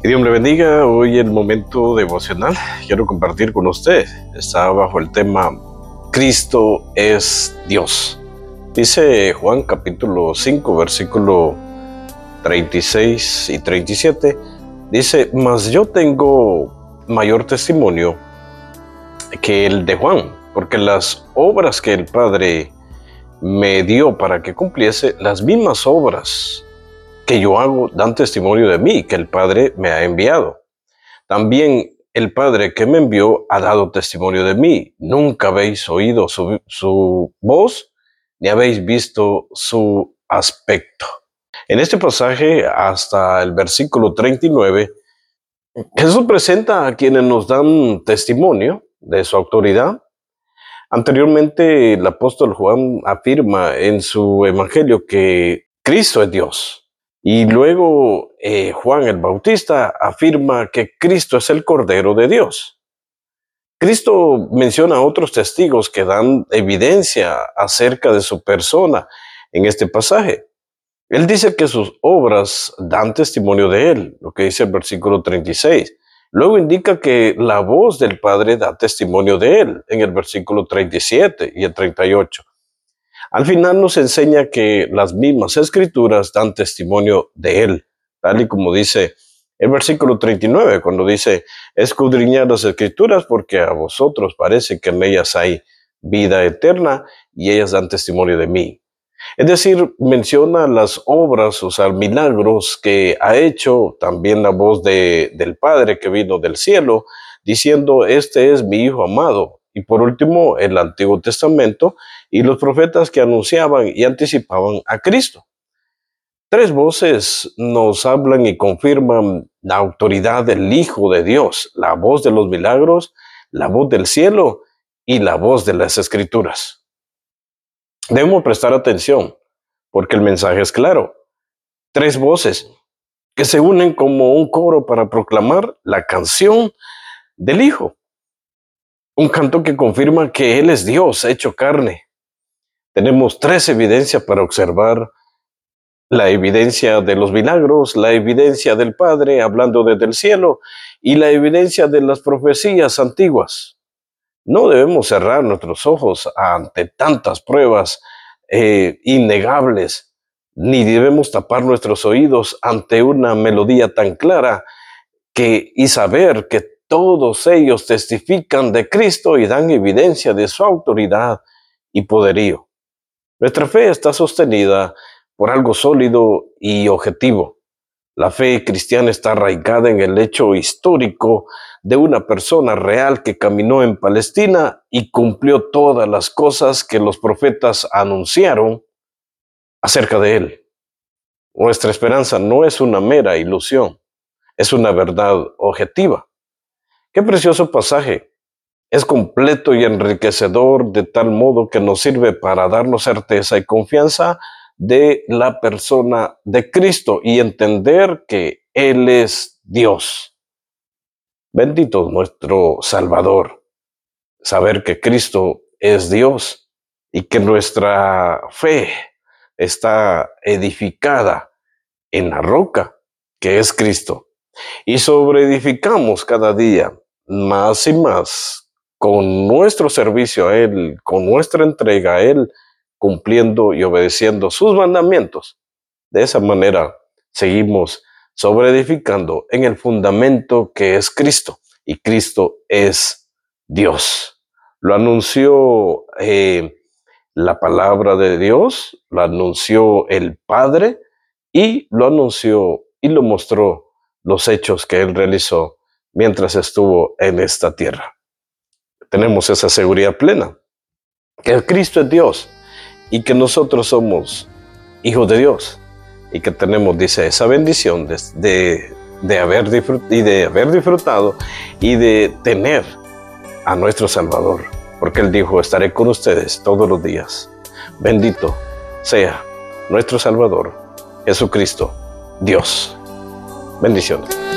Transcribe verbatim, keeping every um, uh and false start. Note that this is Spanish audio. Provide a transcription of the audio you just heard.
Que Dios le bendiga. Hoy el momento devocional quiero compartir con usted. Está bajo el tema Cristo es Dios. Dice Juan capítulo cinco, versículo treinta y seis y treinta y siete. Dice, mas yo tengo mayor testimonio que el de Juan, porque las obras que el Padre me dio para que cumpliese, las mismas obras que yo hago dan testimonio de mí, que el Padre me ha enviado. También el Padre que me envió ha dado testimonio de mí. Nunca habéis oído su, su voz, ni habéis visto su aspecto. En este pasaje, hasta el versículo treinta y nueve, Jesús presenta a quienes nos dan testimonio de su autoridad. Anteriormente, el apóstol Juan afirma en su evangelio que Cristo es Dios. Y luego eh, Juan el Bautista afirma que Cristo es el Cordero de Dios. Cristo menciona a otros testigos que dan evidencia acerca de su persona en este pasaje. Él dice que sus obras dan testimonio de él, lo que dice el versículo treinta y seis. Luego indica que la voz del Padre da testimonio de él en el versículo treinta y siete y el treinta y ocho. Al final nos enseña que las mismas escrituras dan testimonio de él, tal y como dice el versículo treinta y nueve, cuando dice, escudriñad las escrituras porque a vosotros parece que en ellas hay vida eterna y ellas dan testimonio de mí. Es decir, menciona las obras, o sea, milagros que ha hecho, también la voz de, del Padre que vino del cielo, diciendo, este es mi Hijo amado. Y por último, el Antiguo Testamento y los profetas que anunciaban y anticipaban a Cristo. Tres voces nos hablan y confirman la autoridad del Hijo de Dios, la voz de los milagros, la voz del cielo y la voz de las Escrituras. Debemos prestar atención, porque el mensaje es claro. Tres voces que se unen como un coro para proclamar la canción del Hijo. Un canto que confirma que Él es Dios hecho carne. Tenemos tres evidencias para observar: la evidencia de los milagros, la evidencia del Padre hablando desde el cielo y la evidencia de las profecías antiguas. No debemos cerrar nuestros ojos ante tantas pruebas eh, innegables, ni debemos tapar nuestros oídos ante una melodía tan clara que, y saber que todos ellos testifican de Cristo y dan evidencia de su autoridad y poderío. Nuestra fe está sostenida por algo sólido y objetivo. La fe cristiana está arraigada en el hecho histórico de una persona real que caminó en Palestina y cumplió todas las cosas que los profetas anunciaron acerca de él. Nuestra esperanza no es una mera ilusión, es una verdad objetiva. Qué precioso pasaje. Es completo y enriquecedor de tal modo que nos sirve para darnos certeza y confianza de la persona de Cristo y entender que Él es Dios. Bendito nuestro Salvador. Saber que Cristo es Dios y que nuestra fe está edificada en la roca que es Cristo. Y sobreedificamos cada día más y más con nuestro servicio a Él, con nuestra entrega a Él, cumpliendo y obedeciendo sus mandamientos. De esa manera seguimos sobreedificando en el fundamento que es Cristo, y Cristo es Dios. Lo anunció eh, la palabra de Dios, lo anunció el Padre y lo anunció y lo mostró los hechos que Él realizó mientras estuvo en esta tierra. Tenemos esa seguridad plena, que Cristo es Dios y que nosotros somos hijos de Dios y que tenemos, dice, esa bendición de, de, de, haber, disfrut- y de haber disfrutado y de tener a nuestro Salvador, porque Él dijo, estaré con ustedes todos los días. Bendito sea nuestro Salvador, Jesucristo, Dios. Bendiciones.